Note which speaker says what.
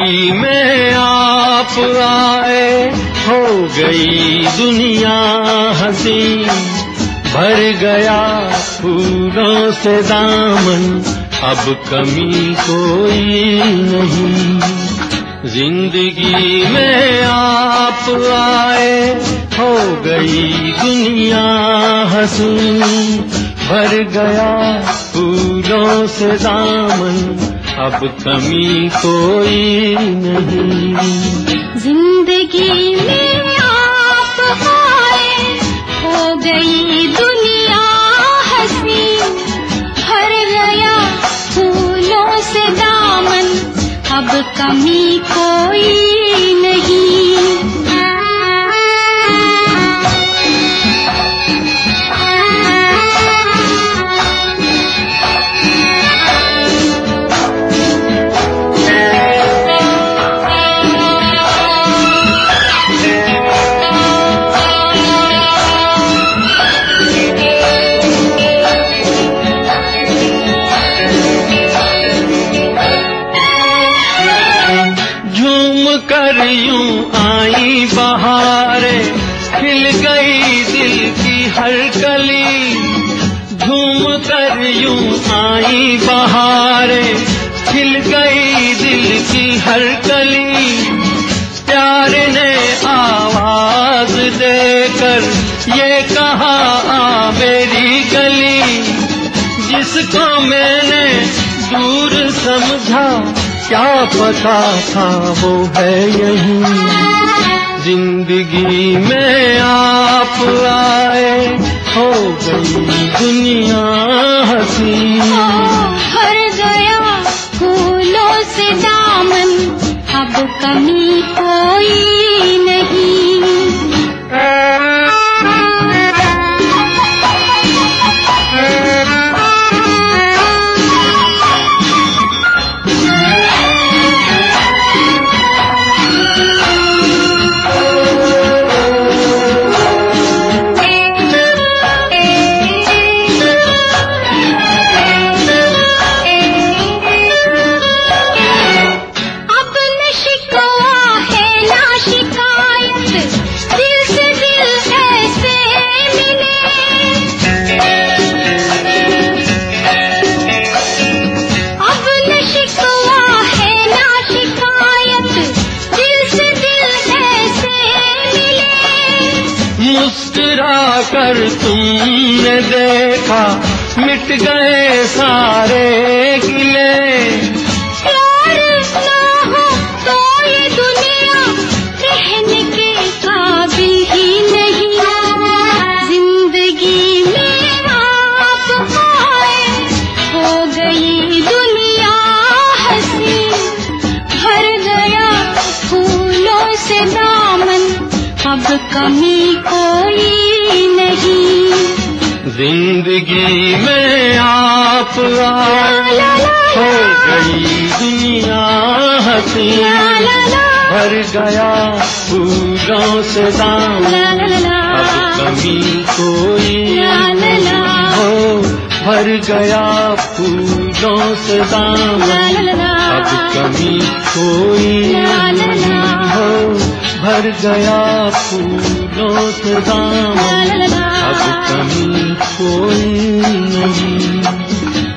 Speaker 1: जिंदगी में आप आए, हो गई दुनिया हंसी, भर गया फूलों से दामन, अब कमी कोई नहीं। जिंदगी में आप आए, हो गई दुनिया हंसी, भर गया फूलों से दामन, अब कमी कोई नहीं।
Speaker 2: जिंदगी में आप आए, हो गई दुनिया हंसी, भर गया फूलों से दामन, अब कमी कोई नहीं।
Speaker 1: कर यूं आई बहारें, खिल गई दिल की हर कली, झूम कर यूं आई बहारें, खिल गई दिल की हर कली। प्यार ने आवाज देकर ये कहा आ मेरी गली, जिसको मैंने दूर समझा, क्या पता था वो है यहीं। जिंदगी में आप आए, हो गई दुनिया हंसी,
Speaker 2: भर गया फूलों से दामन, अब कमी कोई नहीं।
Speaker 1: मुस्कुरा कर तुमने देखा, मिट गए सारे गिले।
Speaker 2: प्यार ना हो तो ये दुनिया रहने के काबिल ही नहीं। जिंदगी में आप आए, हो गई दुनिया हंसी, भर गया फूलों से दामन, अब कमी कोई नहीं।
Speaker 1: जिंदगी में आप आए, हो गई दुनिया हंसी, भर गया फूलों से दामन, अब कमी कोई नहीं। हो भर गया फूलों से दामन, अब कमी कोई नहीं। हो भर गया फूलों से दामन, अब कमी कोई नहीं।